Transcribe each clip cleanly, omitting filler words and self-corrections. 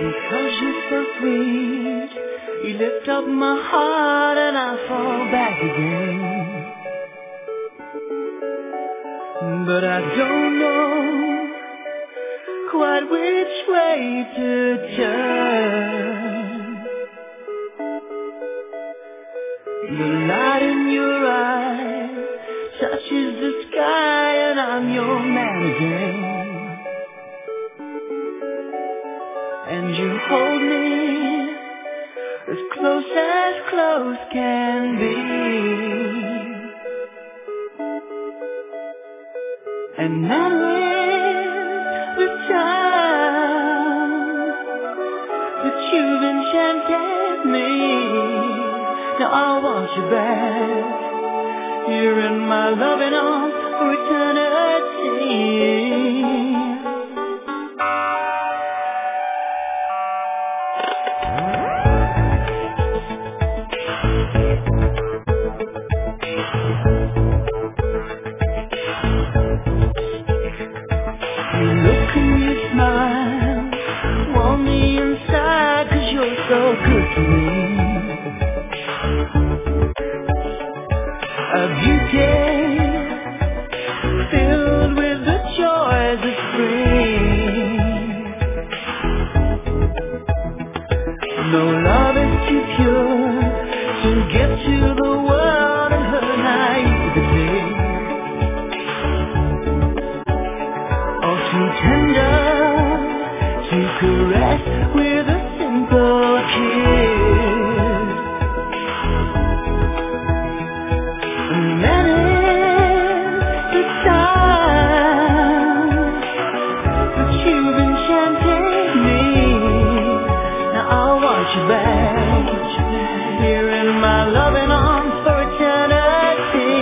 Because you're so sweet, you lift up my heart and I fall back again. But I don't know quite which way to turn. The light in your eyes touches the sky and I'm your man again. And you hold me as close can be. And that is the time that you've enchanted me. Now I want you back. You're in my loving arms for eternity. Look and you smile, warm me inside 'cause you're so good to me. A beauty filled with the joys of spring. No love is too pure to give to the world and her naivety. Or too tender to caress with a simple kiss. And that is the time that you've enchanted me. Now I want you back, here in my loving arms for eternity.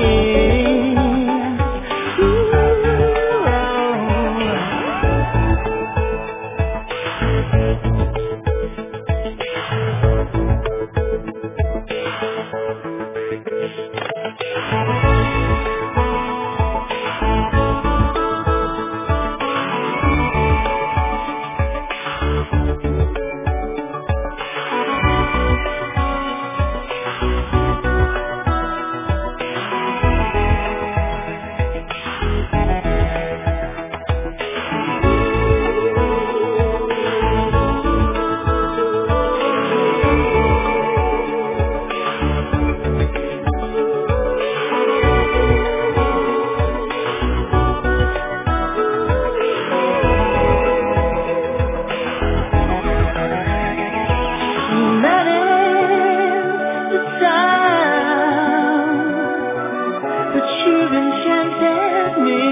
That is the time that you've enchanted me.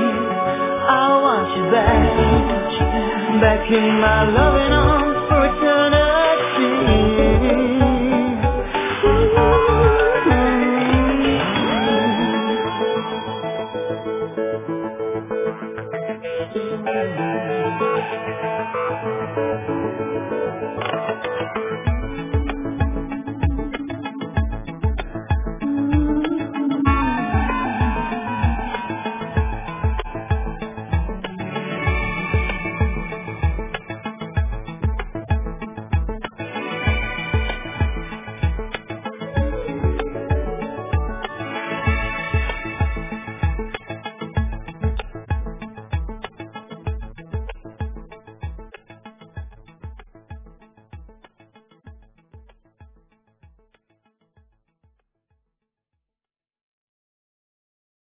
I want you back in my loving arms for eternity.